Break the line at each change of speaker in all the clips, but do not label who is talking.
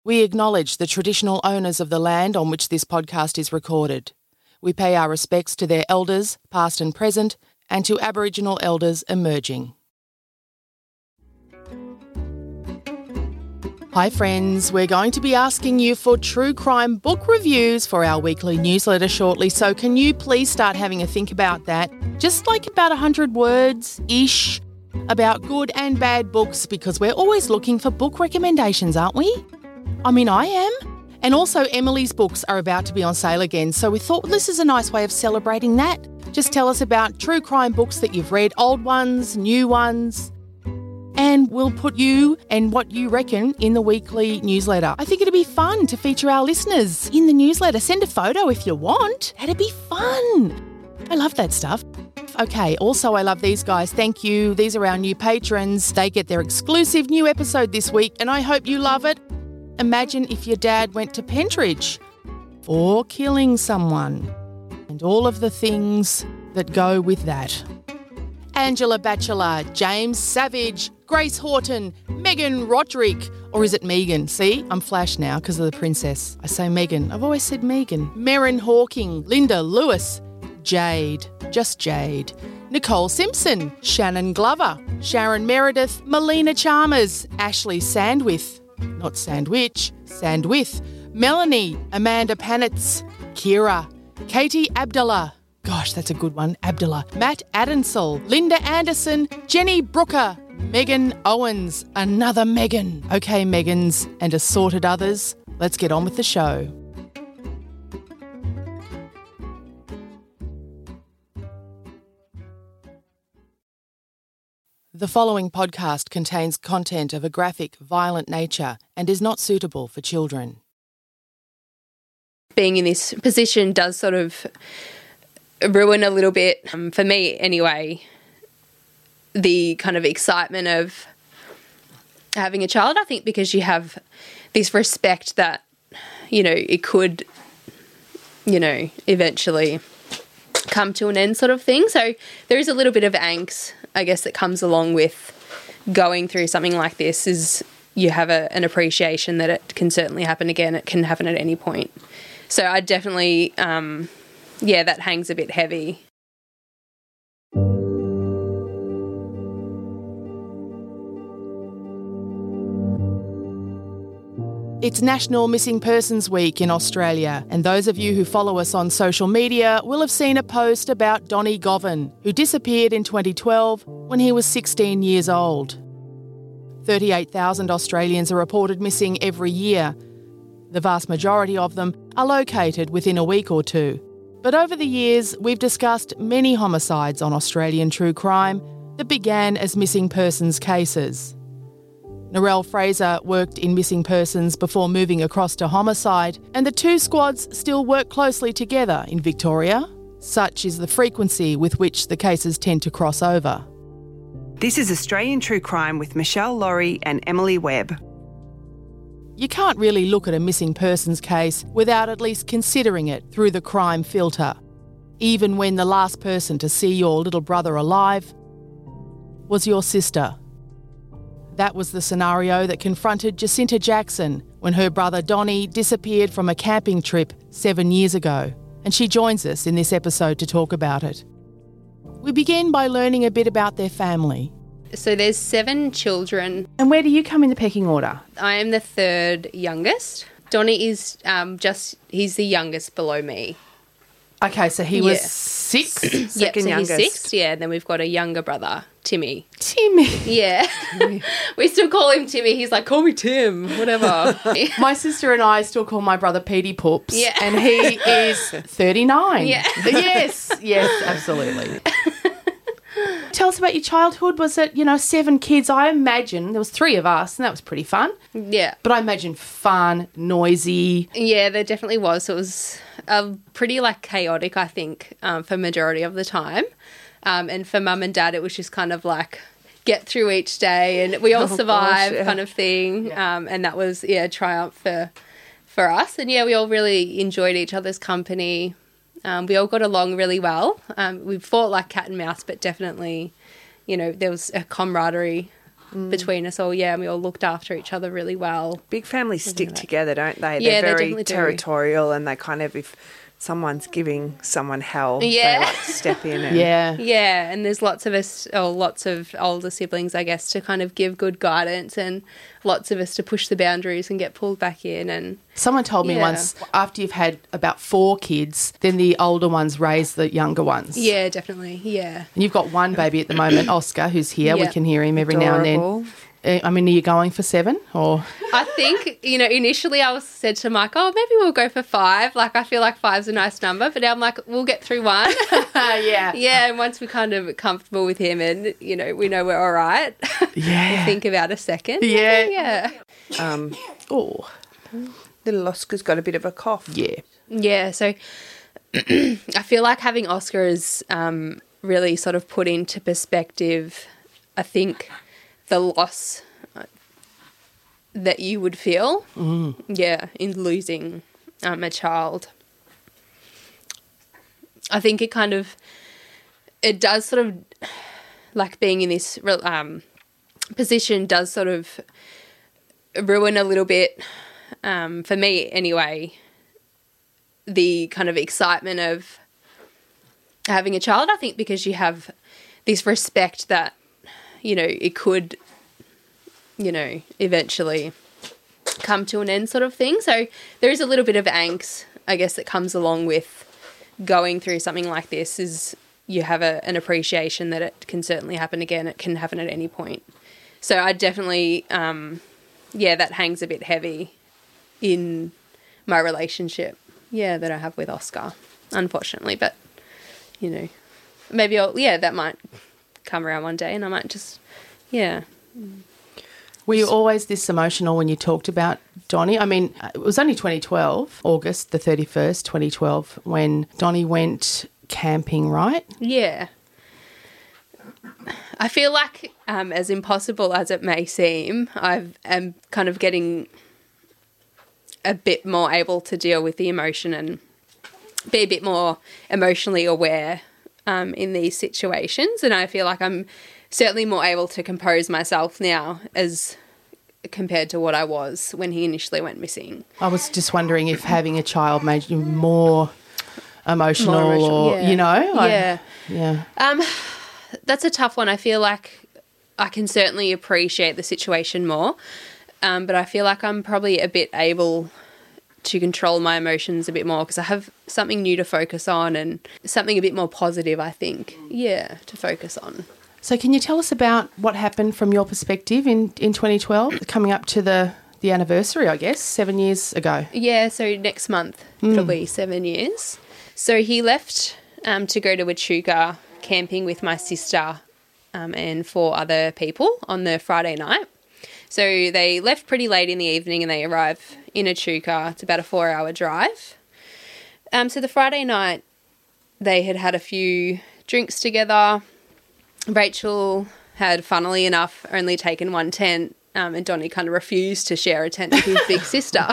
We acknowledge the traditional owners of the land on which this podcast is recorded. We pay our respects to their elders, past and present, and to Aboriginal elders emerging. Hi friends, we're going to be asking you for true crime book reviews for our weekly newsletter shortly, so can you please start having a think about that? Just like about 100 words-ish about good and bad books, because we're always looking for book recommendations, aren't we? I mean, I am. And also Emily's books are about to be on sale again, so we thought this is a nice way of celebrating that. Just tell us about true crime books that you've read, old ones, new ones, and we'll put you and what you reckon in the weekly newsletter. I think it'd be fun to feature our listeners in the newsletter. Send a photo if you want. That'd be fun. I love that stuff. Okay, also I love these guys. Thank you. These are our new patrons. They get their exclusive new episode this week, and I hope you love it. Imagine if your dad went to Pentridge for killing someone and all of the things that go with that. Angela Batchelor, James Savage, Grace Horton, Megan Roderick, or is it Megan? See, I'm flash now because of the princess. I say Megan. I've always said Megan. Merrin Hawking, Linda Lewis, Jade, just Jade, Nicole Simpson, Shannon Glover, Sharon Meredith, Melina Chalmers, Ashley Sandwith, not Sandwich, Sandwith, Melanie, Amanda Panitz, Kira, Katie Abdullah, gosh, that's a good one, Abdullah, Matt Adensel, Linda Anderson, Jenny Brooker, Megan Owens, another Megan. Okay, Megans and assorted others, let's get on with the show. The following podcast contains content of a graphic, violent nature and is not suitable for children.
Being in this position does sort of ruin a little bit, for me anyway, the kind of excitement of having a child. I think because you have this respect that, it could, eventually come to an end sort of thing. So there is a little bit of angst, I guess, that comes along with going through something like this, is you have an appreciation that it can certainly happen again. It can happen at any point. So I definitely, that hangs a bit heavy.
It's National Missing Persons Week in Australia, and those of you who follow us on social media will have seen a post about Donnie Govan, who disappeared in 2012 when he was 16 years old. 38,000 Australians are reported missing every year. The vast majority of them are located within a week or two. But over the years, we've discussed many homicides on Australian true crime that began as missing persons cases. Narelle Fraser worked in missing persons before moving across to homicide, and the two squads still work closely together in Victoria. Such is the frequency with which the cases tend to cross over.
This is Australian True Crime with Michelle Laurie and Emily Webb.
You can't really look at a missing persons case without at least considering it through the crime filter, even when the last person to see your little brother alive was your sister. That was the scenario that confronted Jacinta Jackson when her brother Donnie disappeared from a camping trip 7 years ago, and she joins us in this episode to talk about it. We begin by learning a bit about their family.
So there's 7 children.
And where do you come in the pecking order?
I am the third youngest. Donnie is he's the youngest below me.
Okay, so he was 6?
Second youngest. He's 6, yeah. And then we've got a younger brother, Timmy.
Timmy.
Yeah. We still call him Timmy. He's like, call me Tim, whatever.
My sister and I still call my brother Petey Poops.
Yeah.
And he is 39.
Yeah.
Yes, absolutely. Tell us about your childhood. Was it, 7 kids? I imagine there was 3 of us, and that was pretty fun.
Yeah.
But I imagine fun, noisy.
Yeah, there definitely was. So it was pretty chaotic, I think, for majority of the time. And for mum and dad, it was just kind of get through each day and we all survive kind of thing. Yeah. And that was, a triumph for us. And, we all really enjoyed each other's company. We all got along really well. We fought like cat and mouse, but definitely, there was a camaraderie between us all, and we all looked after each other really well.
Big families stick together, don't they?
Yeah,
They're
they
very
definitely do.
territorial, and they kind of, if someone's giving someone hell, they like step in. And,
Yeah, and there's lots of us, or lots of older siblings, I guess, to kind of give good guidance, and lots of us to push the boundaries and get pulled back in. And
someone told me once, after you've had about 4 kids, then the older ones raise the younger ones.
Yeah, definitely, yeah.
And you've got one baby at the moment, Oscar, who's here. We can hear him every now and then. I mean, are you going for 7 or?
I think, initially I said to Mike, maybe we'll go for 5. Like, I feel like 5's a nice number, but now I'm like, we'll get through 1. Yeah, and once we're kind of comfortable with him and, we know we're all right, we'll think about a second.
Yeah.
Little Oscar's got a bit of a cough.
Yeah, so I feel like having Oscar is really sort of put into perspective, I think, the loss that you would feel, in losing a child. I think it does sort of, like being in this position does sort of ruin a little bit, for me anyway, the kind of excitement of having a child. I think because you have this respect that, it could, eventually come to an end sort of thing. So there is a little bit of angst, I guess, that comes along with going through something like this, is you have an appreciation that it can certainly happen again. It can happen at any point. So I definitely, that hangs a bit heavy in my relationship, that I have with Oscar, unfortunately. But, maybe that might come around one day and I might just,
Were you always this emotional when you talked about Donnie? I mean, it was only 2012, August the 31st, 2012, when Donnie went camping, right?
Yeah. I feel like, as impossible as it may seem, I am kind of getting a bit more able to deal with the emotion and be a bit more emotionally aware in these situations. And I feel like I'm certainly more able to compose myself now as compared to what I was when he initially went missing.
I was just wondering if having a child made you more emotional or,
Yeah.
Yeah.
That's a tough one. I feel like I can certainly appreciate the situation more, but I feel like I'm probably a bit able to control my emotions a bit more because I have something new to focus on and something a bit more positive, I think, to focus on.
So can you tell us about what happened from your perspective in 2012, coming up to the anniversary, I guess, 7 years ago?
Yeah, so next month it'll be 7 years. So he left to go to Echuca camping with my sister and 4 other people on the Friday night. So they left pretty late in the evening and they arrive in Echuca. It's about a 4-hour drive. So the Friday night they had a few drinks together. Rachel had, funnily enough, only taken 1 tent, and Donnie kind of refused to share a tent with his big sister.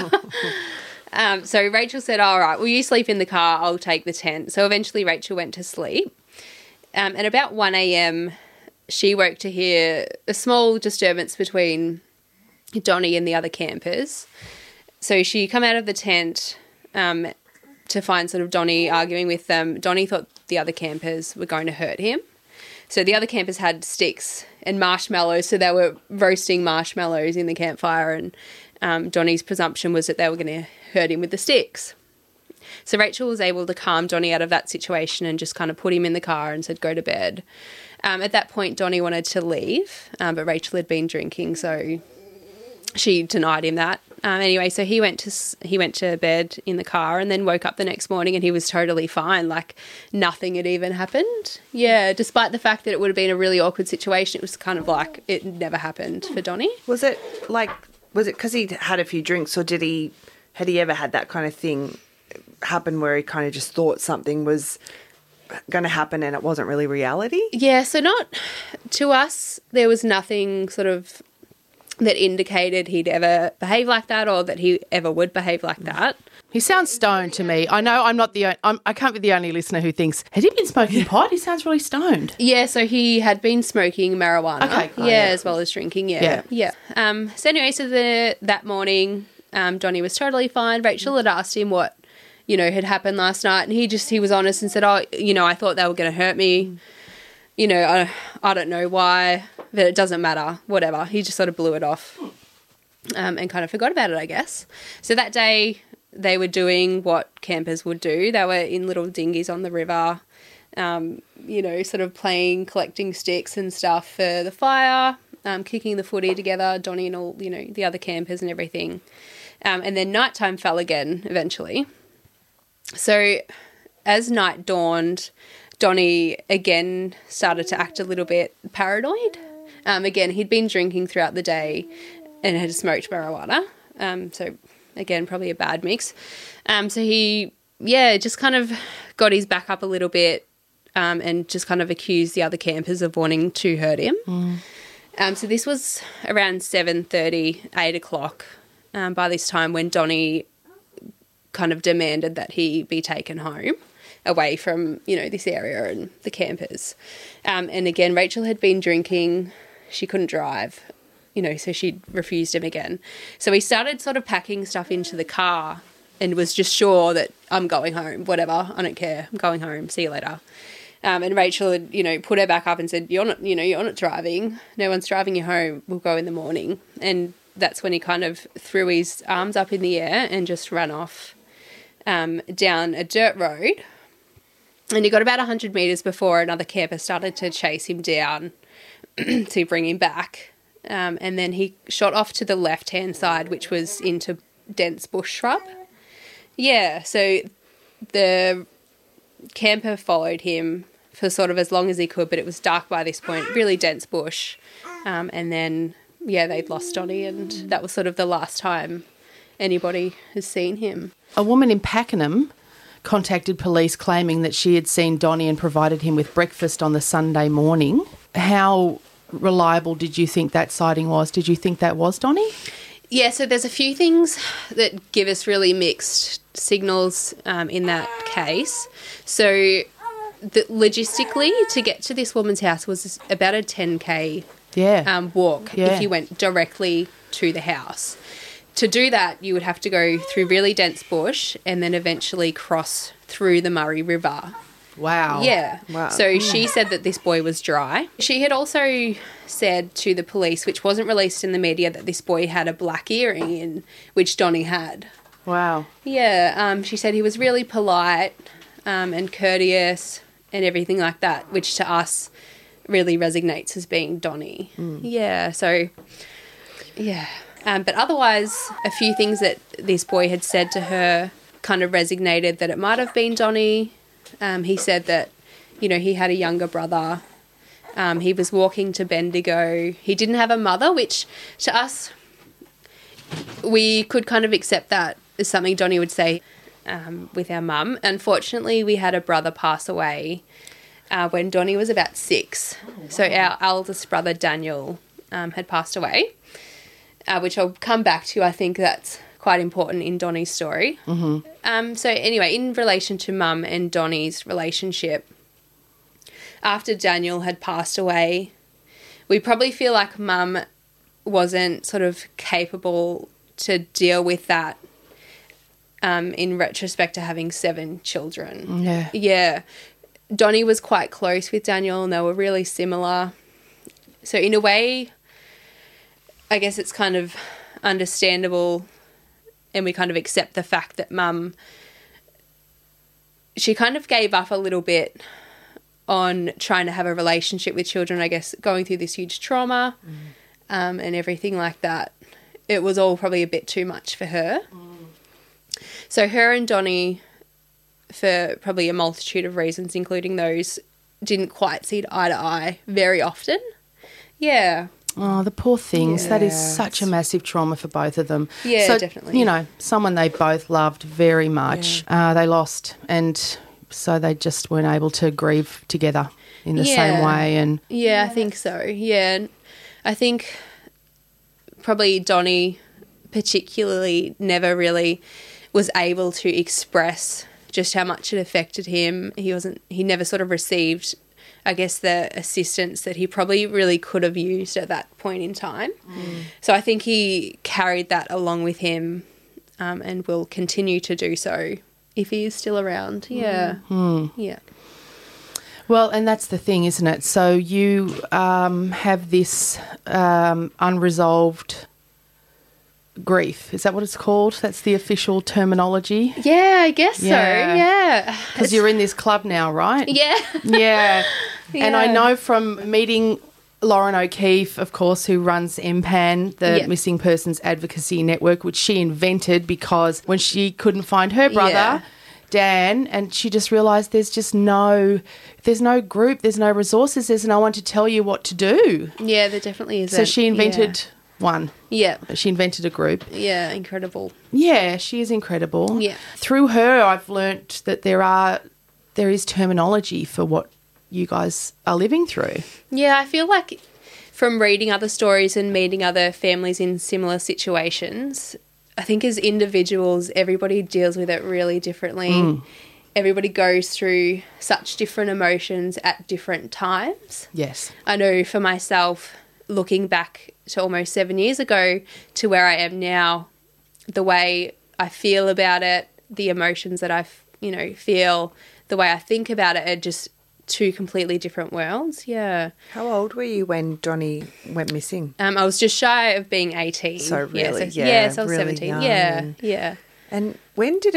So Rachel said, all right, well, you sleep in the car, I'll take the tent. So eventually Rachel went to sleep. And about 1 a.m, she woke to hear a small disturbance between Donnie and the other campers. So she come out of the tent to find sort of Donnie arguing with them. Donnie thought the other campers were going to hurt him. So the other campers had sticks and marshmallows, so they were roasting marshmallows in the campfire, and Donnie's presumption was that they were going to hurt him with the sticks. So Rachel was able to calm Donnie out of that situation and just kind of put him in the car and said, go to bed. At that point, Donnie wanted to leave, but Rachel had been drinking, so she denied him that. Anyway, so he went to bed in the car and then woke up the next morning and he was totally fine, like nothing had even happened. Yeah, despite the fact that it would have been a really awkward situation, it was kind of like it never happened for Donnie.
Was it because he had a few drinks, or had he ever had that kind of thing happen where he kind of just thought something was going to happen and it wasn't really reality?
Yeah, so not to us, there was nothing sort of that indicated he'd ever behave like that or that he ever would behave like that.
He sounds stoned to me. I know I'm not I can't be the only listener who thinks, had he been smoking pot? He sounds really stoned.
Yeah, so he had been smoking marijuana.
Okay, cool.
Yeah, as well as drinking, yeah. So anyway, that morning, Donnie was totally fine. Rachel had asked him what, had happened last night, and he was honest and said, I thought they were going to hurt me. I don't know why, but it doesn't matter, whatever. He just sort of blew it off and kind of forgot about it, I guess. So that day they were doing what campers would do. They were in little dinghies on the river, sort of collecting sticks and stuff for the fire, kicking the footy together, Donnie and all, the other campers and everything. And then nighttime fell again eventually. So as night dawned, Donnie again started to act a little bit paranoid. Again, he'd been drinking throughout the day and had smoked marijuana. So again, probably a bad mix. So he, just kind of got his back up a little bit and just kind of accused the other campers of wanting to hurt him. So this was around 7:30, 8 o'clock by this time, when Donnie kind of demanded that he be taken home away from, this area and the campers. And again, Rachel had been drinking. She couldn't drive, so she refused him again. So he started sort of packing stuff into the car and was just sure that I'm going home, whatever, I don't care, I'm going home, see you later. And Rachel had, put her back up and said, you're not driving, no one's driving you home, we'll go in the morning. And that's when he kind of threw his arms up in the air and just ran off down a dirt road. And he got about 100 metres before another camper started to chase him down to bring him back. And then he shot off to the left-hand side, which was into dense bush shrub. Yeah, so the camper followed him for sort of as long as he could, but it was dark by this point, really dense bush. And then, they'd lost Donnie, and that was sort of the last time anybody has seen him.
A woman in Pakenham contacted police claiming that she had seen Donnie and provided him with breakfast on the Sunday morning. How reliable did you think that sighting was? Did you think that was Donnie?
Yeah, so there's a few things that give us really mixed signals in that case. So logistically, to get to this woman's house was about a 10K walk if you went directly to the house. To do that, you would have to go through really dense bush and then eventually cross through the Murray River.
Wow.
Yeah.
Wow.
So she said that this boy was dry. She had also said to the police, which wasn't released in the media, that this boy had a black earring in, which Donnie had.
Wow.
Yeah. She said he was really polite and courteous and everything like that, which to us really resonates as being Donnie. Yeah. So, yeah. But otherwise, a few things that this boy had said to her kind of resonated that it might have been Donnie. He said that, he had a younger brother. He was walking to Bendigo. He didn't have a mother, which to us, we could kind of accept that as something Donnie would say with our mum. Unfortunately, we had a brother pass away when Donnie was about 6. So our eldest brother, Daniel, had passed away. Which I'll come back to. I think that's quite important in Donnie's story. Mm-hmm. So anyway, in relation to Mum and Donnie's relationship, after Daniel had passed away, we probably feel like Mum wasn't sort of capable to deal with that in retrospect to having 7 children.
Yeah.
Yeah. Donnie was quite close with Daniel and they were really similar. So in a way, I guess it's kind of understandable and we kind of accept the fact that Mum, she kind of gave up a little bit on trying to have a relationship with children, I guess, going through this huge trauma and everything like that. It was all probably a bit too much for her. So her and Donnie, for probably a multitude of reasons, including those, didn't quite see eye to eye very often. Yeah.
Oh, the poor things.
Yeah.
That is such a massive trauma for both of them.
Yeah,
so,
definitely.
Someone they both loved very much, they lost, and so they just weren't able to grieve together in the same way. And
yeah, I think so. Yeah, I think probably Donnie particularly never really was able to express just how much it affected him. He never sort of received, I guess, the assistance that he probably really could have used at that point in time. So I think he carried that along with him, and will continue to do so if he is still around. Yeah. Yeah.
Well, and that's the thing, isn't it? So you have this unresolved grief. Is that what it's called? That's the official terminology?
Yeah, I guess so. Yeah.
Because you're in this club now, right?
Yeah.
Yeah. And I know from meeting Lauren O'Keefe, of course, who runs MPAN, the Missing Persons Advocacy Network, which she invented because when she couldn't find her brother, Dan, and she just realised there's no group, there's no resources, there's no one to tell you what to do.
Yeah, there definitely isn't.
So she invented one.
Yeah.
She invented a group.
Yeah, incredible.
Yeah, she is incredible.
Yeah.
Through her, I've learnt that there is terminology for what you guys are living through.
Yeah, I feel like from reading other stories and meeting other families in similar situations, I think as individuals, everybody deals with it really differently. Everybody goes through such different emotions at different times.
Yes.
I know for myself, looking back to almost 7 years ago to where I am now, the way I feel about it, the emotions that I feel, the way I think about it are just two completely different worlds. Yeah.
How old were you when Donnie went missing?
I was just shy of being 18.
So really,
so I was
really
17.
young.
Yeah.
And when did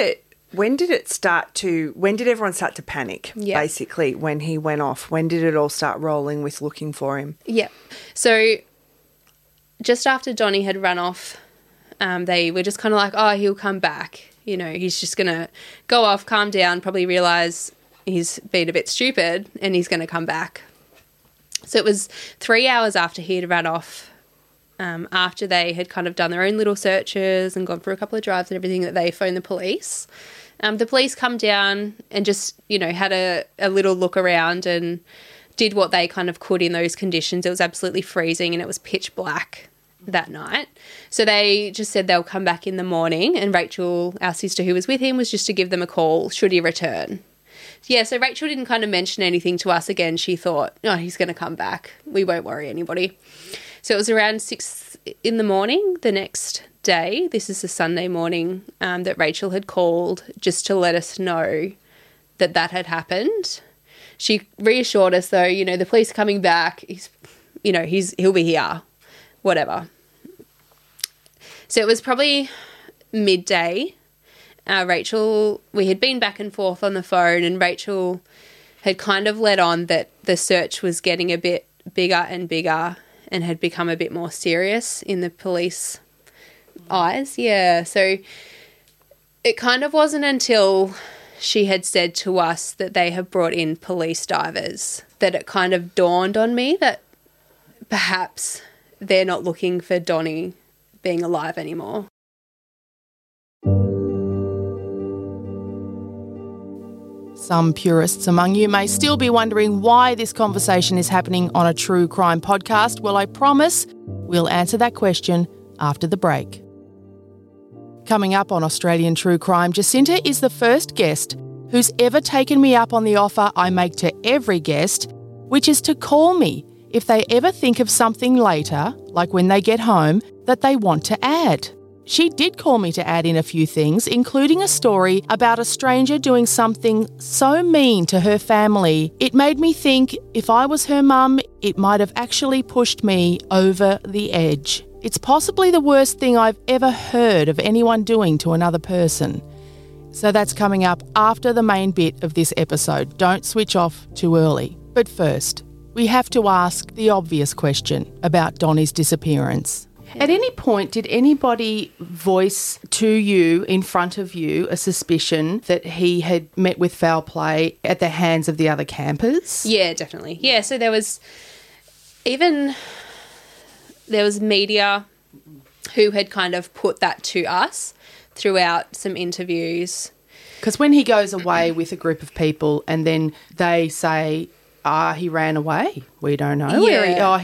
everyone start to panic, basically, when he went off? When did it all start rolling with looking for him?
Yeah. So just after Donnie had run off, they were just kind of like, oh, he'll come back. You know, he's just going to go off, calm down, probably realise he's been a bit stupid and he's going to come back. So it was 3 hours after he had run off, after they had kind of done their own little searches and gone for a couple of drives and everything, that they phoned the police. The police come down and just, had a little look around and did what they kind of could in those conditions. It was absolutely freezing and it was pitch black that night. So they just said they'll come back in the morning, and Rachel, our sister who was with him, was just to give them a call should he return. Yeah, so Rachel didn't kind of mention anything to us again. She thought, oh, he's going to come back. We won't worry anybody. So it was around 6 in the morning the next day. This is a Sunday morning, that Rachel had called just to let us know that had happened. She reassured us, though, the police are coming back. He'll be here, whatever. So it was probably midday. Rachel, we had been back and forth on the phone, and Rachel had kind of let on that the search was getting a bit bigger and bigger and had become a bit more serious in the police eyes. Yeah, so it kind of wasn't until she had said to us that they have brought in police divers that it kind of dawned on me that perhaps they're not looking for Donnie being alive anymore.
Some purists among you may still be wondering why this conversation is happening on a true crime podcast. Well, I promise we'll answer that question after the break. Coming up on Australian True Crime, Jacinta is the first guest who's ever taken me up on the offer I make to every guest, which is to call me if they ever think of something later, like when they get home, that they want to add. She did call me to add in a few things, including a story about a stranger doing something so mean to her family. It made me think if I was her mum, it might have actually pushed me over the edge. It's possibly the worst thing I've ever heard of anyone doing to another person. So that's coming up after the main bit of this episode. Don't switch off too early. But first, we have to ask the obvious question about Donnie's disappearance. At any point, did anybody voice to you, in front of you, a suspicion that he had met with foul play at the hands of the other campers?
Yeah, definitely. Yeah, so there was media who had kind of put that to us throughout some interviews.
Because when he goes away with a group of people and then they say, he ran away, we don't know.
Yeah.
He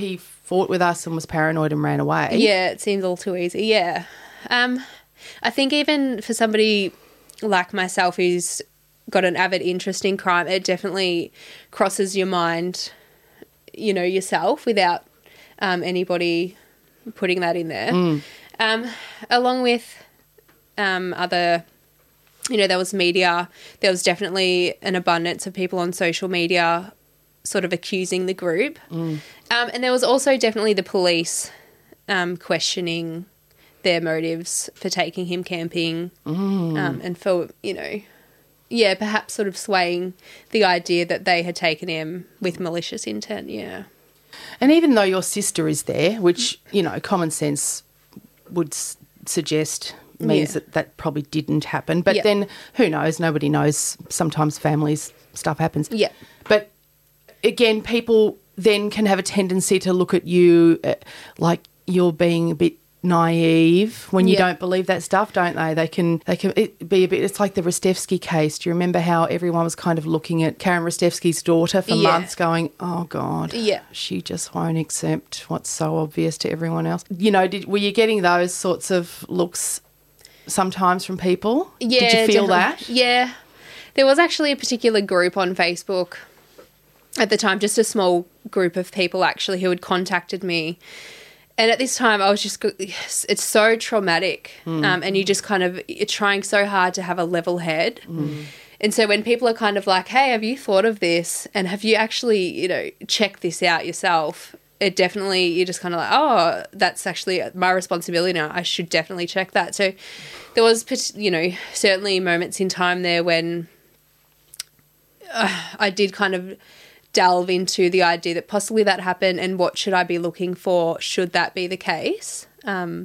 fought with us and was paranoid and ran away.
Yeah, it seems all too easy. Yeah. I think even for somebody like myself who's got an avid interest in crime, it definitely crosses your mind, you know, yourself without anybody putting that in there. Along with other, you know, there was media. There was definitely an abundance of people on social media sort of accusing the group. And there was also definitely the police questioning their motives for taking him camping and for, you know, yeah, perhaps sort of swaying the idea that they had taken him with malicious intent, yeah.
And even though your sister is there, which, you know, common sense would suggest means that probably didn't happen. But then who knows? Nobody knows. Sometimes families, stuff happens.
Yeah.
But again, people then can have a tendency to look at you like you're being a bit naive when you don't believe that stuff, don't they? They can be a bit. It's like the Rostevsky case. Do you remember how everyone was kind of looking at Karen Rostevsky's daughter for months, going, "Oh God, she just won't accept what's so obvious to everyone else." You know, were you getting those sorts of looks sometimes from people?
Yeah,
did you feel
definitely.
that?
Yeah, there was actually a particular group on Facebook at the time, just a small group of people actually who had contacted me. And at this time, I was just, it's so traumatic. And you just kind of, you're trying so hard to have a level head. And so when people are kind of like, hey, have you thought of this? And have you actually, you know, checked this out yourself? It definitely, you're just kind of like, oh, that's actually my responsibility now. I should definitely check that. So there was, you know, certainly moments in time there when I did kind of delve into the idea that possibly that happened and what should I be looking for should that be the case. And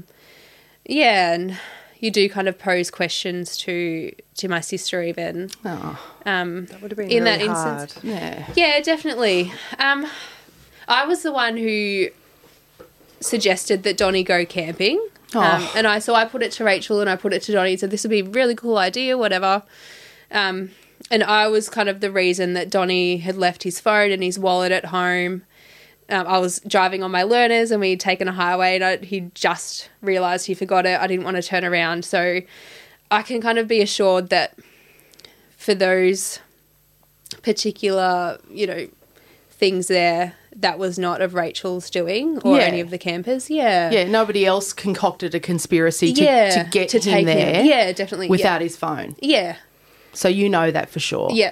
you do kind of pose questions to my sister even.
That would have been
in
really
that
hard.
instance.
Yeah,
definitely. I was the one who suggested that Donnie go camping. And I put it to Rachel and I put it to Donnie and said this would be a really cool idea, whatever. And I was kind of the reason that Donnie had left his phone and his wallet at home. I was driving on my learners and we'd taken a highway and he just realised he forgot it. I didn't want to turn around. So I can kind of be assured that for those particular, you know, things there, that was not of Rachel's doing or any of the campers. Yeah.
Yeah, nobody else concocted a conspiracy to get him
take
there.
him. Yeah, definitely.
Without his phone.
Yeah.
So you know that for sure.
Yeah.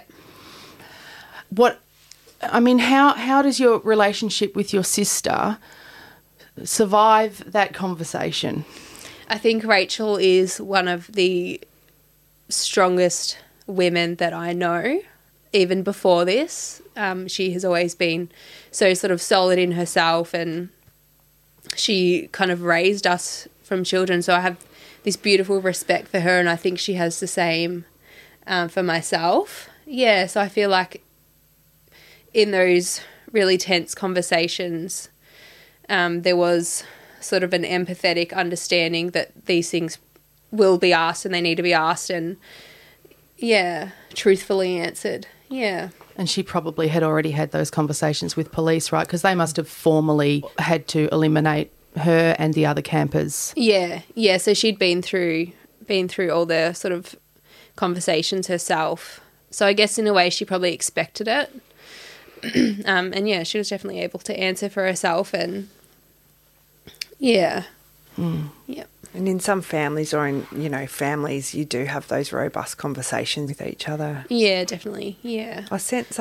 How does your relationship with your sister survive that conversation?
I think Rachel is one of the strongest women that I know, even before this. She has always been so sort of solid in herself and she kind of raised us from children. So I have this beautiful respect for her and I think she has the same for myself. Yeah, so I feel like in those really tense conversations, there was sort of an empathetic understanding that these things will be asked and they need to be asked and, truthfully answered. Yeah.
And she probably had already had those conversations with police, right? Because they must have formally had to eliminate her and the other campers.
Yeah. So she'd been through all the sort of conversations herself. So I guess in a way she probably expected it. And she was definitely able to answer for herself and yeah.
And in some families or in, you know, families, you do have those robust conversations with each other.
Yeah, definitely. Yeah.
I sense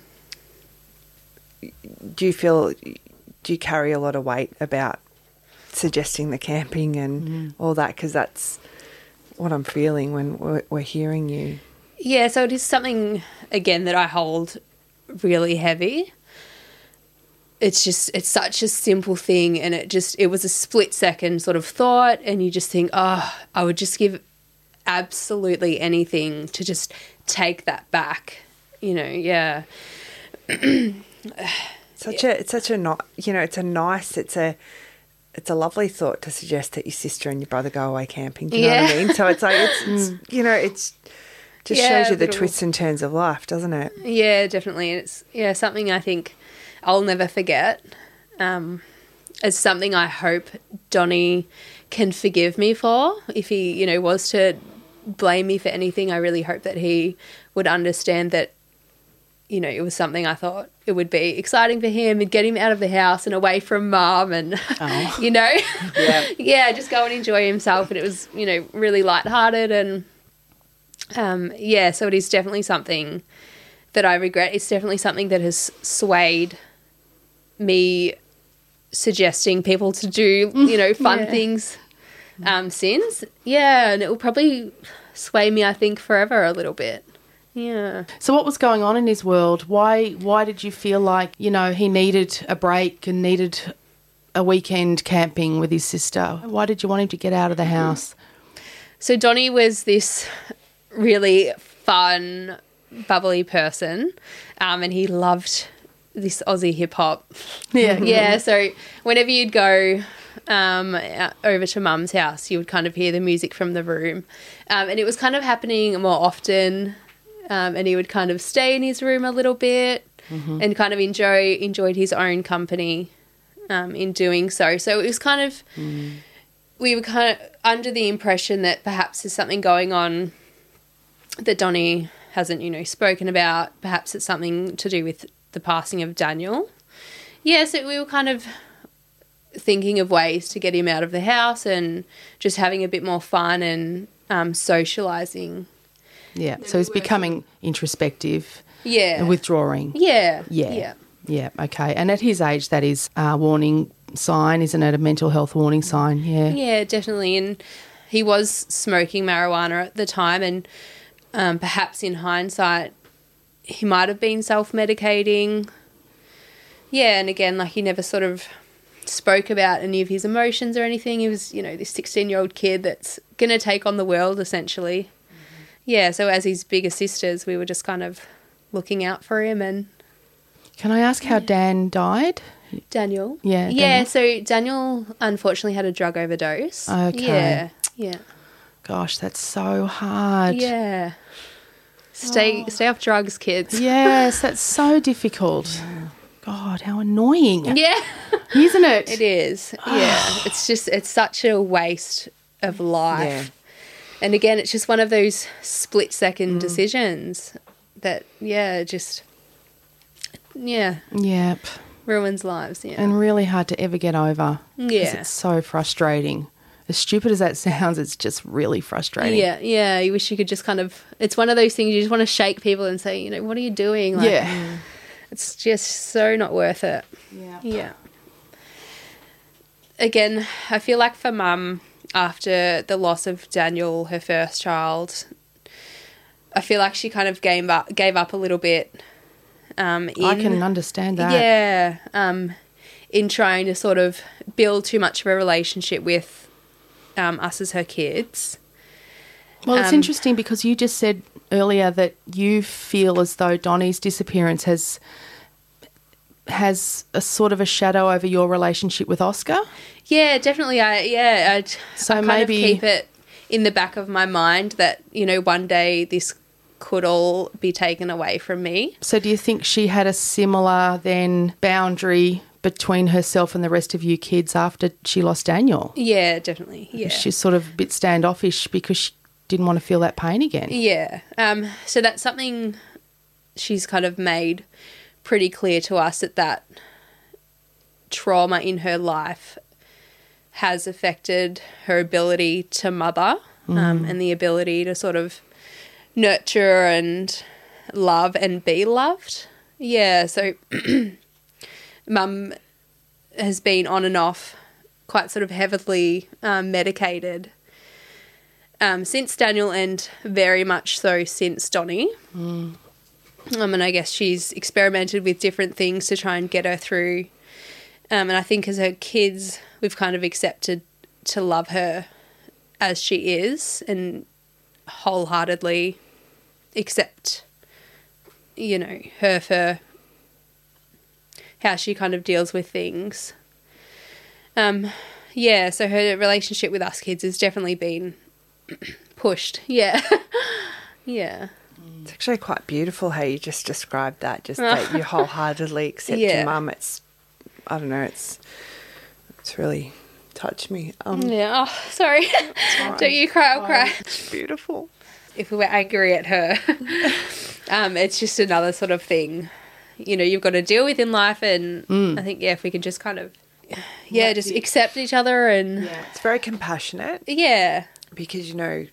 do you carry a lot of weight about suggesting the camping and all that? Because that's what I'm feeling when we're hearing you.
Yeah, so it is something, again, that I hold really heavy. It's such a simple thing and it was a split second sort of thought and you just think, I would just give absolutely anything to just take that back, you know, yeah.
It's a lovely thought to suggest that your sister and your brother go away camping. Do you know what I mean? So it's like, it's just shows you the twists and turns of life, doesn't it? Yeah,
definitely. And it's, something I think I'll never forget. as something I hope Donnie can forgive me for. If he, you know, was to blame me for anything, I really hope that he would understand that, you know, it was something I thought it would be exciting for him and get him out of the house and away from mum and, you know, yeah, just go and enjoy himself. And it was, you know, really lighthearted and, so it is definitely something that I regret. It's definitely something that has swayed me suggesting people to do, you know, fun things since. Yeah, and it will probably sway me, I think, forever a little bit. Yeah.
So what was going on in his world? Why did you feel like, you know, he needed a break and needed a weekend camping with his sister? Why did you want him to get out of the house?
So Donnie was this really fun, bubbly person, and he loved this Aussie hip hop. Yeah. So whenever you'd go over to mum's house, you would kind of hear the music from the room, and it was kind of happening more often. And he would kind of stay in his room a little bit and kind of enjoyed his own company in doing so. So it was kind of we were kind of under the impression that perhaps there's something going on that Donnie hasn't, you know, spoken about. Perhaps it's something to do with the passing of Daniel. Yeah, so we were kind of thinking of ways to get him out of the house and just having a bit more fun and socialising.
Yeah, so he's becoming introspective.
Yeah.
And withdrawing.
Yeah.
Yeah, okay. And at his age, that is a warning sign, isn't it? A mental health warning sign, yeah.
Yeah, definitely. And he was smoking marijuana at the time and perhaps in hindsight he might have been self-medicating. Yeah, and again, like he never sort of spoke about any of his emotions or anything. He was, you know, this 16-year-old kid that's going to take on the world essentially. Yeah, so as his bigger sisters, we were just kind of looking out for him. And
can I ask how Dan died?
Daniel?
Yeah.
Yeah, so Daniel unfortunately had a drug overdose.
Okay.
Yeah.
Gosh, that's so hard.
Yeah. Stay off drugs, kids.
Yes, that's so difficult. God, how annoying.
Yeah.
Isn't it?
It is. Yeah. It's such a waste of life.
Yeah.
And again, it's just one of those split-second decisions that,
Yep.
ruins lives, yeah.
And really hard to ever get over.
Yeah.
It's so frustrating. As stupid as that sounds, it's just really frustrating.
Yeah, you wish you could just kind of... It's one of those things you just want to shake people and say, you know, what are you doing? Like,
yeah.
It's just so not worth it. Yeah. Again, I feel like for Mum, after the loss of Daniel, her first child, I feel like she kind of gave up a little bit. I
can understand that.
Yeah, in trying to sort of build too much of a relationship with us as her kids.
Well, it's interesting because you just said earlier that you feel as though Donnie's disappearance has a sort of a shadow over your relationship with Oscar.
Yeah, definitely. I kind
maybe
of keep it in the back of my mind that, you know, one day this could all be taken away from me.
So do you think she had a similar then boundary between herself and the rest of you kids after she lost Daniel?
Yeah, definitely. Yeah.
She's sort of a bit standoffish because she didn't want to feel that pain again.
Yeah. So that's something she's kind of made pretty clear to us, that trauma in her life has affected her ability to mother and the ability to sort of nurture and love and be loved. Yeah, so Mum has been on and off quite sort of heavily medicated since Daniel and very much so since Donnie. And I guess she's experimented with different things to try and get her through. And I think as her kids, we've kind of accepted to love her as she is and wholeheartedly accept, you know, her for how she kind of deals with things. So her relationship with us kids has definitely been pushed. Yeah. Yeah.
It's actually quite beautiful how you just described that, just that you wholeheartedly accept your mum. It's, I don't know, it's It's really touched me.
Yeah. Oh, sorry. Don't you cry, I'll cry.
It's beautiful.
If we were angry at her, it's just another sort of thing, you know, you've got to deal with in life. And I think, if we can just kind of, just accept each other. And
it's very compassionate.
Yeah.
Because, you know,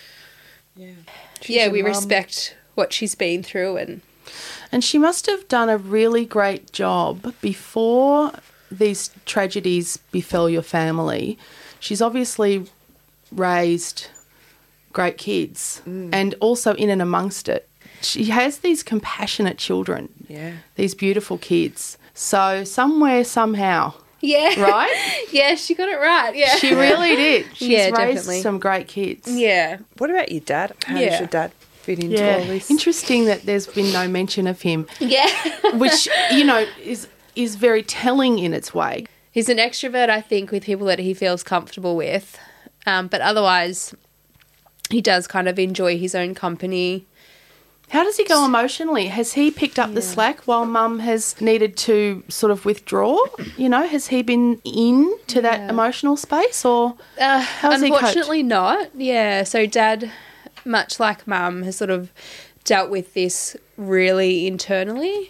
we respect what she's been through.
And she must have done a really great job before these tragedies befell your family. She's obviously raised great kids and also in and amongst it. She has these compassionate children, these beautiful kids. So somewhere, somehow.
Yeah.
Right?
Yeah, she got it right. Yeah.
She really did. She's raised
definitely
some great kids.
Yeah.
What about your dad? How does your dad fit into all this?
Interesting that there's been no mention of him.
Yeah.
Which, you know, is very telling in its way.
He's an extrovert, I think, with people that he feels comfortable with. But otherwise, he does kind of enjoy his own company.
How does he go emotionally? Has he picked up the slack while Mum has needed to sort of withdraw? You know, has he been into that emotional space, or how's he coped?
Unfortunately not. Yeah, so Dad, much like Mum, has sort of dealt with this really internally.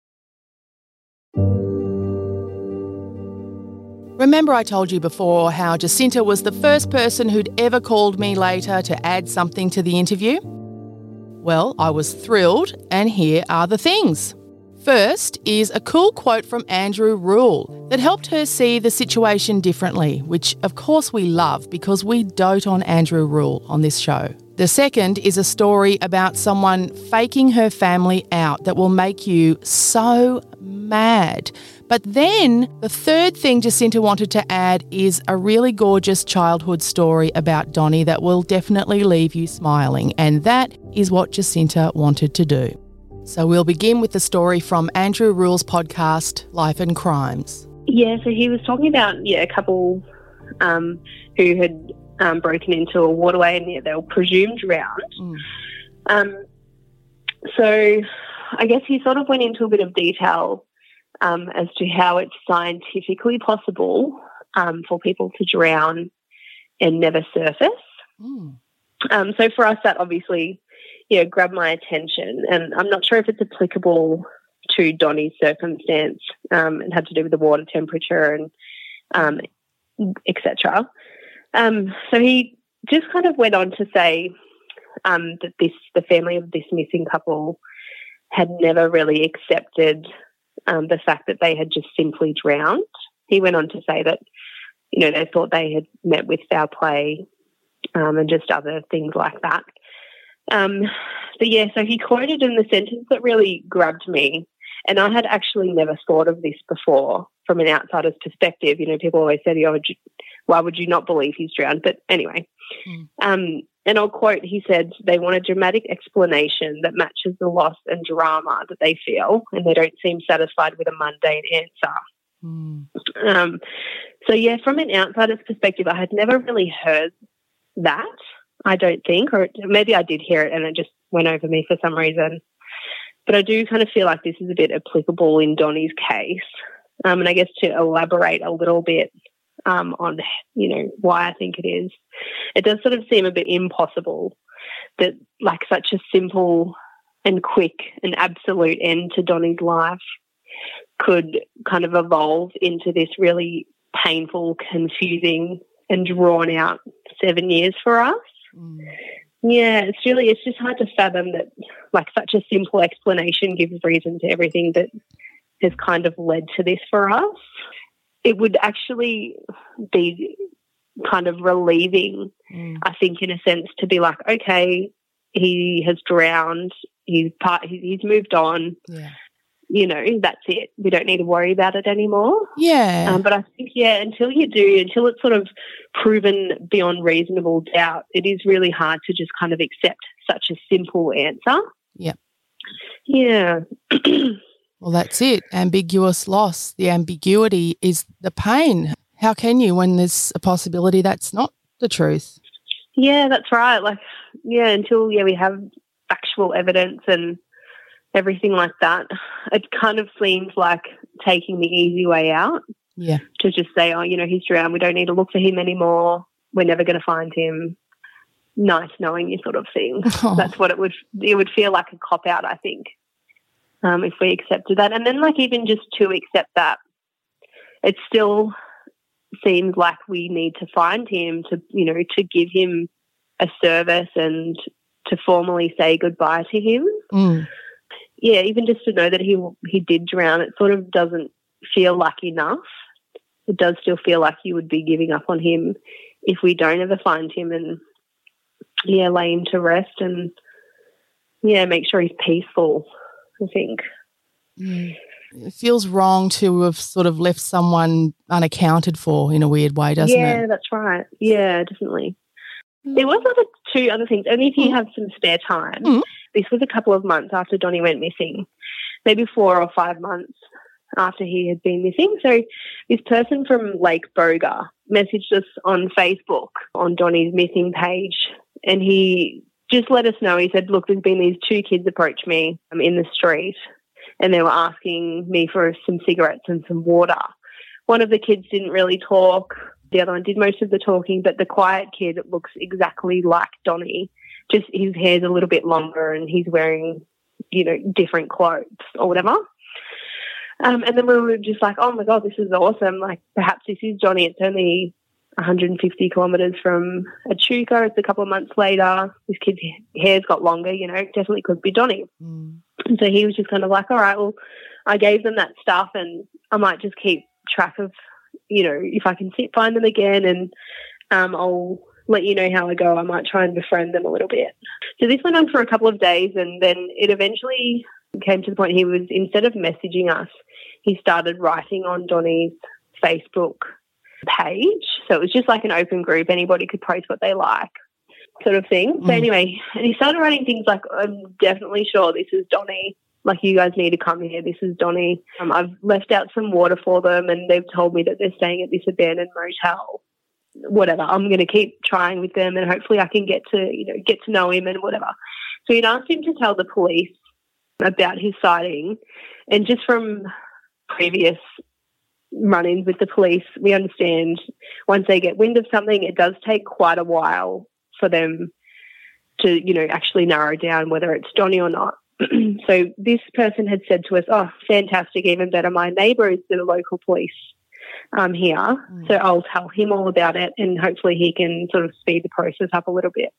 Remember I told you before how Jacinta was the first person who'd ever called me later to add something to the interview? Well, I was thrilled, and here are the things. First is a cool quote from Andrew Rule that helped her see the situation differently, which of course we love because we dote on Andrew Rule on this show. The second is a story about someone faking her family out that will make you so mad. But then the third thing Jacinta wanted to add is a really gorgeous childhood story about Donnie that will definitely leave you smiling, and that is what Jacinta wanted to do. So we'll begin with the story from Andrew Rule's podcast, Life and Crimes.
Yeah, so he was talking about a couple who had broken into a waterway and they were presumed drowned. So I guess he sort of went into a bit of detail as to how it's scientifically possible for people to drown and never surface. So for us, that obviously, grabbed my attention, and I'm not sure if it's applicable to Donnie's circumstance. It had to do with the water temperature and etc. So he just kind of went on to say that the family of this missing couple had never really accepted the fact that they had just simply drowned. He went on to say that, they thought they had met with foul play and just other things like that. So he quoted in the sentence that really grabbed me, and I had actually never thought of this before from an outsider's perspective. People always say, why would you not believe he's drowned? But anyway, and I'll quote, he said, they want a dramatic explanation that matches the loss and drama that they feel, and they don't seem satisfied with a mundane answer. From an outsider's perspective, I had never really heard that, I don't think, or maybe I did hear it and it just went over me for some reason. But I do kind of feel like this is a bit applicable in Donnie's case. And I guess to elaborate a little bit on, why I think it is, it does sort of seem a bit impossible that like such a simple and quick and absolute end to Donnie's life could kind of evolve into this really painful, confusing and drawn out 7 years for us. Yeah, it's just hard to fathom that like such a simple explanation gives reason to everything that has kind of led to this for us. It would actually be kind of relieving, I think, in a sense, to be like, okay, he has drowned, he's moved on. Yeah. That's it. We don't need to worry about it anymore.
Yeah.
But I think, until it's sort of proven beyond reasonable doubt, it is really hard to just kind of accept such a simple answer.
Yeah.
Yeah.
Well, that's it. Ambiguous loss. The ambiguity is the pain. How can you when there's a possibility that's not the truth?
Yeah, that's right. Until we have factual evidence and everything like that, it kind of seems like taking the easy way out.
Yeah.
To just say, oh, he's drowned. We don't need to look for him anymore. We're never going to find him. Nice knowing you sort of thing.
Oh.
That's what it would feel like a cop-out, I think, if we accepted that. And then, even just to accept that, it still seems like we need to find him to give him a service and to formally say goodbye to him.
Mm.
Yeah, even just to know that he did drown, it sort of doesn't feel like enough. It does still feel like you would be giving up on him if we don't ever find him and, lay him to rest and, make sure he's peaceful, I think.
Mm. It feels wrong to have sort of left someone unaccounted for in a weird way, doesn't it?
Yeah, that's right. Yeah, definitely. There was two other things, only if you have some spare time.
Mm.
This was a couple of months after Donnie went missing, maybe 4 or 5 months after he had been missing. So this person from Lake Boga messaged us on Facebook on Donnie's missing page, and he just let us know. He said, look, there's been these 2 kids approach me in the street, and they were asking me for some cigarettes and some water. One of the kids didn't really talk. The other one did most of the talking, but the quiet kid looks exactly like Donnie. Just his hair's a little bit longer and he's wearing, different clothes or whatever. And then we were just like, oh, my God, this is awesome. Like, perhaps this is Johnny. It's only 150 kilometres from Echuca. It's a couple of months later. This kid's hair's got longer, it definitely could be Donnie. Mm. And so he was just kind of like, all right, well, I gave them that stuff and I might just keep track of, if I can find them again, and I'll let you know how I go. I might try and befriend them a little bit. So this went on for a couple of days, and then it eventually came to the point instead of messaging us, he started writing on Donnie's Facebook page. So it was just like an open group. Anybody could post what they like, sort of thing. So anyway, and he started writing things like, I'm definitely sure this is Donnie. Like, you guys need to come here. This is Donnie. I've left out some water for them and they've told me that they're staying at this abandoned motel. Whatever. I'm going to keep trying with them and hopefully I can get to know him and whatever. So he'd asked him to tell the police about his sighting. And just from previous run-ins with the police, we understand once they get wind of something, it does take quite a while for them to, actually narrow down whether it's Donnie or not. So this person had said to us, oh, fantastic, even better, my neighbour is the local police here, so I'll tell him all about it and hopefully he can sort of speed the process up a little bit.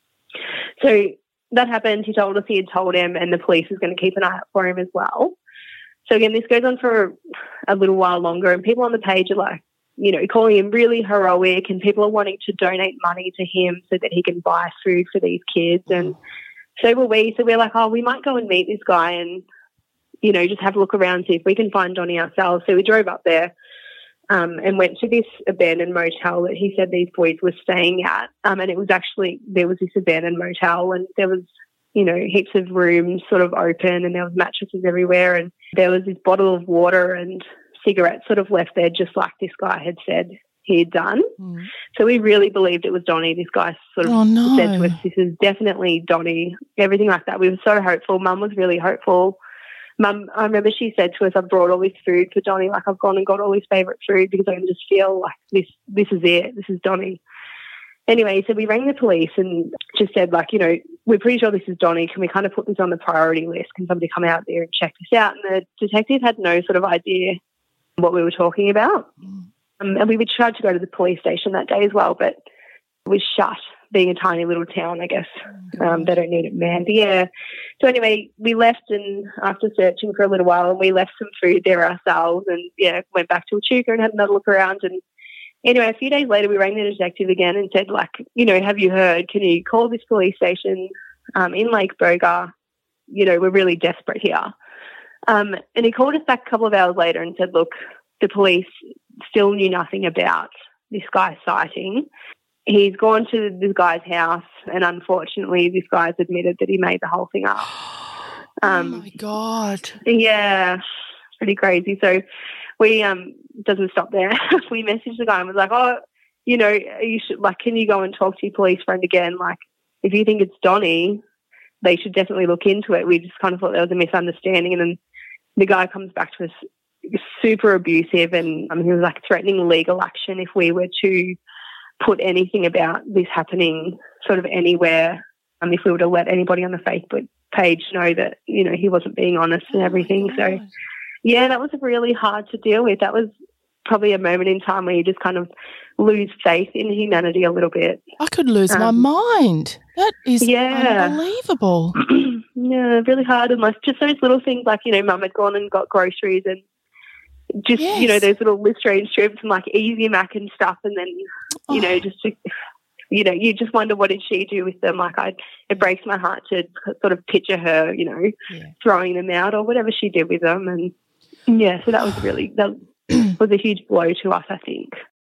So that happened. He told us he had told him and the police is going to keep an eye out for him as well. So again, this goes on for a little while longer and people on the page are like, calling him really heroic, and people are wanting to donate money to him so that he can buy food for these kids. And so were we. So we're like, oh, we might go and meet this guy and, just have a look around, see if we can find Donnie ourselves. So we drove up there and went to this abandoned motel that he said these boys were staying at. And it was actually, there was this abandoned motel and there was, heaps of rooms sort of open and there was mattresses everywhere and there was this bottle of water and cigarettes sort of left there just like this guy had said he had done. So we really believed it was Donnie. This guy sort of said to us, this is definitely Donnie, everything like that. We were so hopeful. Mum was really hopeful. Mum, I remember she said to us, I've brought all this food for Donnie, like I've gone and got all his favourite food because I can just feel like this is it, this is Donnie. Anyway, so we rang the police and just said, we're pretty sure this is Donnie. Can we kind of put this on the priority list? Can somebody come out there and check this out? And the detective had no sort of idea what we were talking about. And we tried to go to the police station that day as well, but it was shut, being a tiny little town, I guess. They don't need it manned. Yeah. So anyway, we left and after searching for a little while and we left some food there ourselves and, went back to Echuca and had another look around. And anyway, a few days later, we rang the detective again and said, have you heard? Can you call this police station in Lake Boga? We're really desperate here. And he called us back a couple of hours later and said, look, the police still knew nothing about this guy's sighting. He's gone to this guy's house and unfortunately this guy's admitted that he made the whole thing up.
Oh my God.
Yeah, pretty crazy. So we doesn't stop there. We messaged the guy and was like, oh, you should, can you go and talk to your police friend again? If you think it's Donnie, they should definitely look into it. We just kind of thought there was a misunderstanding. And then the guy comes back to us super abusive, and he was like threatening legal action if we were to put anything about this happening sort of anywhere, if we were to let anybody on the Facebook page know that, you know, he wasn't being honest and everything. So, yeah, that was really hard to deal with. That was probably a moment in time where you just kind of lose faith in humanity a little bit.
I could lose my mind. That is unbelievable.
Yeah, really hard. And like just those little things like, you know, Mum had gone and got groceries and just, you know, those little Listerine strips and like Easy Mac and stuff. And then, you know, just to, you know, you just wonder what did she do with them. Like it breaks my heart to sort of picture her, you know, throwing them out or whatever she did with them. And yeah, so that was a huge blow to us, I think.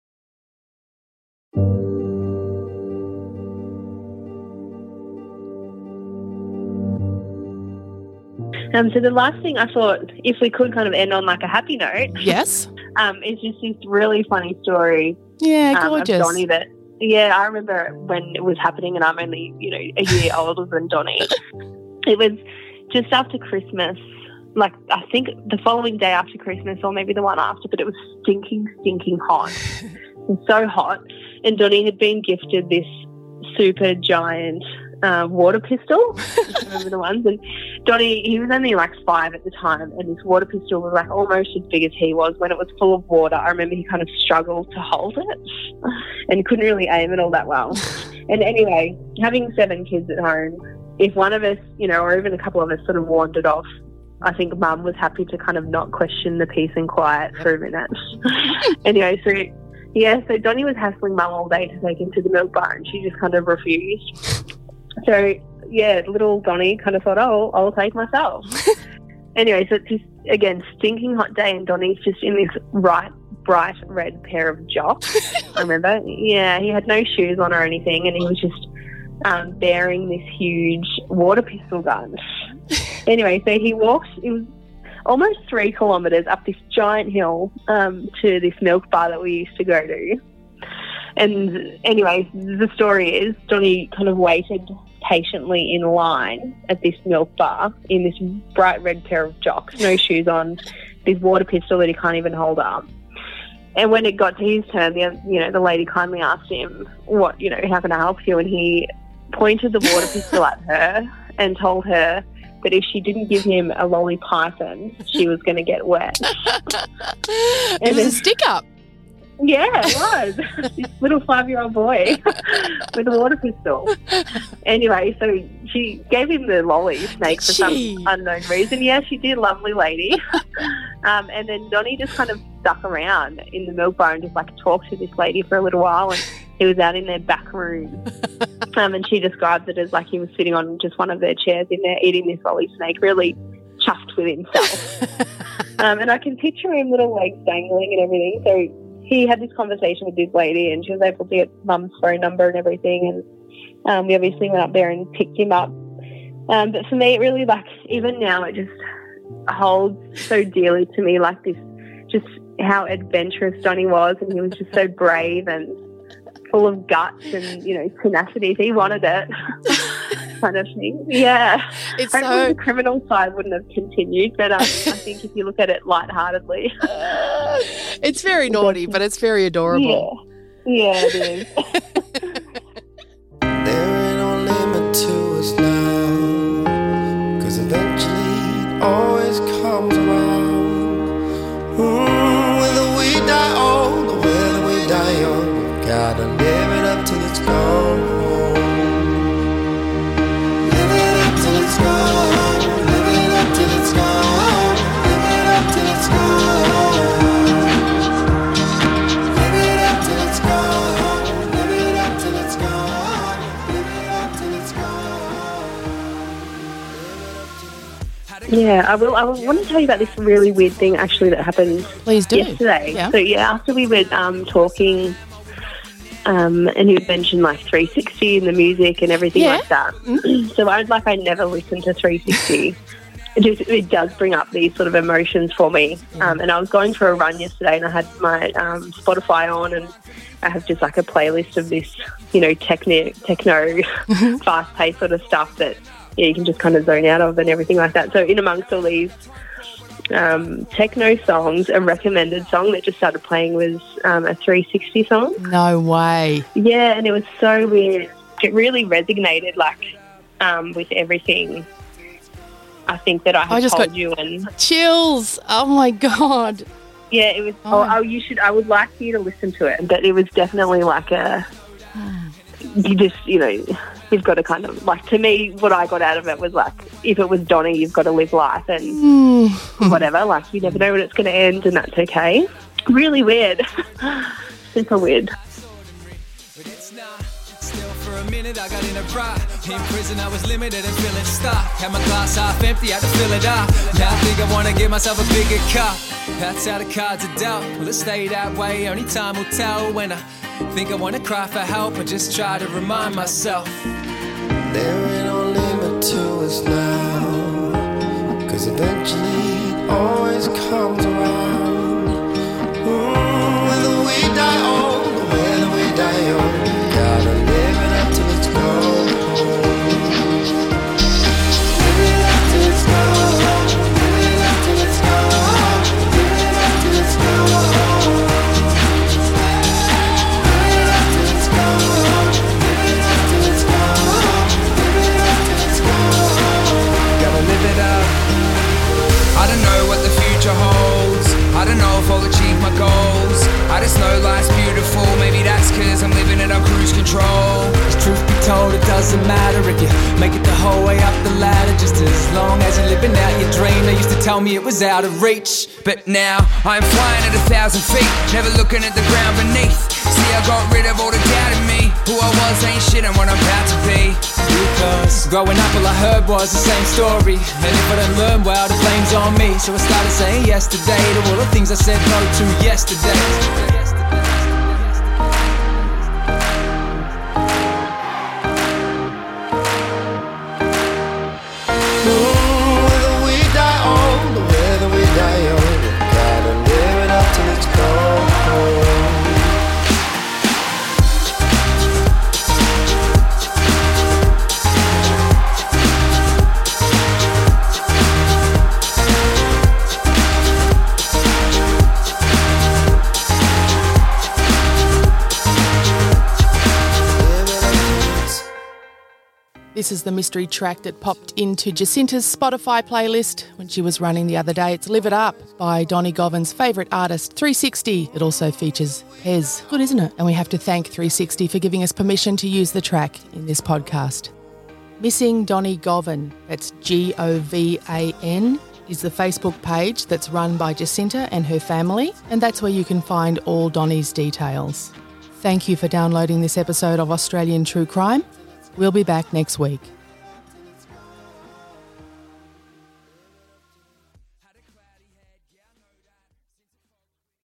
So the last thing I thought, if we could kind of end on like a happy note,
yes,
is just this really funny story.
Yeah, gorgeous.
Of Donnie that, I remember when it was happening, and I'm only, you know, a year older than Donnie. It was just after Christmas, like I think the following day after Christmas, or maybe the one after, but it was stinking hot. It was so hot, and Donnie had been gifted this super giant water pistol. I remember the ones. And Donnie, he was only like 5 at the time, and this water pistol was like almost as big as he was. When it was full of water, I remember he kind of struggled to hold it and couldn't really aim it all that well. And anyway, having 7 kids at home, if one of us, you know, or even a couple of us sort of wandered off, I think Mum was happy to kind of not question the peace and quiet for a minute. Anyway, so Donnie was hassling Mum all day to take him to the milk bar, and she just kind of refused. So, yeah, little Donnie kind of thought, I'll take myself. Anyway, so it's just, again, stinking hot day, and Donnie's just in this bright red pair of jocks, I remember. Yeah, he had no shoes on or anything, and he was just bearing this huge water pistol gun. Anyway, so he walked, it was almost 3 kilometres up this giant hill to this milk bar that we used to go to. And anyway, the story is Donnie kind of waited patiently in line at this milk bar in this bright red pair of jocks, no shoes on, this water pistol that he can't even hold up. And when it got to his turn, the lady kindly asked him, how can I help you? And he pointed the water pistol at her and told her that if she didn't give him a lolly python, she was going to get wet.
It was a stick-up.
Yeah, it was. This little 5-year-old boy with a water pistol. Anyway, so she gave him the lolly snake for some unknown reason. Yeah, she did, lovely lady. And then Donnie just kind of stuck around in the milk bar and just like talked to this lady for a little while, and he was out in their back room. And she described it as like he was sitting on just one of their chairs in there eating this lolly snake, really chuffed with himself. And I can picture him, little legs dangling and everything. So he had this conversation with this lady, and she was able to get Mum's phone number and everything, and we obviously went up there and picked him up. But for me, it really, like, even now, it just holds so dearly to me, like this, just how adventurous Donnie was, and he was just so brave and full of guts and, tenacity if he wanted it. Kind of thing. Yeah.
It's
the criminal side wouldn't have continued, but I think if you look at it lightheartedly.
It's very naughty, but it's very adorable.
Yeah, it is.
There ain't no limit to us now, 'cause eventually it always comes around. Whether we die old or whether we die young, we gotta live it up till it's gone.
Yeah, I want to tell you about this really weird thing actually that happened yesterday.
Yeah.
So after we were talking, and you mentioned like 360 and the music and everything like that. Mm-hmm. So I never listened to 360. It does bring up these sort of emotions for me. And I was going for a run yesterday, and I had my Spotify on, and I have just like a playlist of this, techno, fast-paced sort of stuff that you can just kind of zone out of and everything like that. So in amongst all these techno songs, a recommended song that just started playing was a 360 song.
No way.
Yeah, and it was so weird. It really resonated, with everything I think that I had told you. And
chills. Oh my God.
Yeah, it was. I would like you to listen to it, but it was definitely like you've got to kind of, to me, what I got out of it was if it was Donny, you've got to live life and whatever. You never know when it's going to end, and that's okay. Really weird. Super weird.
For a minute I got in a ride. In prison I was limited and feeling stuck. Had my glass half empty, had to fill it up. Now I think I want to give myself a bigger cup. That's how the cards are dealt. Will it stay that way? Only time will tell. When I think I want to cry for help, I just try to remind myself
there ain't no limit to us now, 'cause eventually it always comes around. Whether we die old or whether we die young, gotta live it up till it's gone. Live it up till it's gone. Live it up till it's gone. Live it up till it's gone. Live it up till it's gone. Live it up till it's gone. Live it up till it's gone.
gotta live it up. I don't know what the future holds. I don't know if I'll achieve my goals. I just know life's beautiful. Maybe that's 'cause I'm living it on cruise control. Truth be told, it doesn't matter if you make it the whole way up the ladder. Just as long as you're living out your dream. They used to tell me it was out of reach, but now I'm flying at 1,000 feet, never looking at the ground beneath. See, I got rid of all the doubt in me. Who I was ain't shit, I'm what I'm about to be. Because growing up all I heard was the same story, and if I don't learn well, the blame's on me. So I started saying yes today to all the things I said no to yesterday.
Whether we die old or whether we die young, gotta live it up till it's gone.
This is the mystery track that popped into Jacinta's Spotify playlist when she was running the other day. It's Live It Up by Donny Govan's favourite artist, 360. It also features Pez. Good, isn't it? And we have to thank 360 for giving us permission to use the track in this podcast. Missing Donny Govan, that's Govan, is the Facebook page that's run by Jacinta and her family, and that's where you can find all Donny's details. Thank you for downloading this episode of Australian True Crime. We'll be back next week.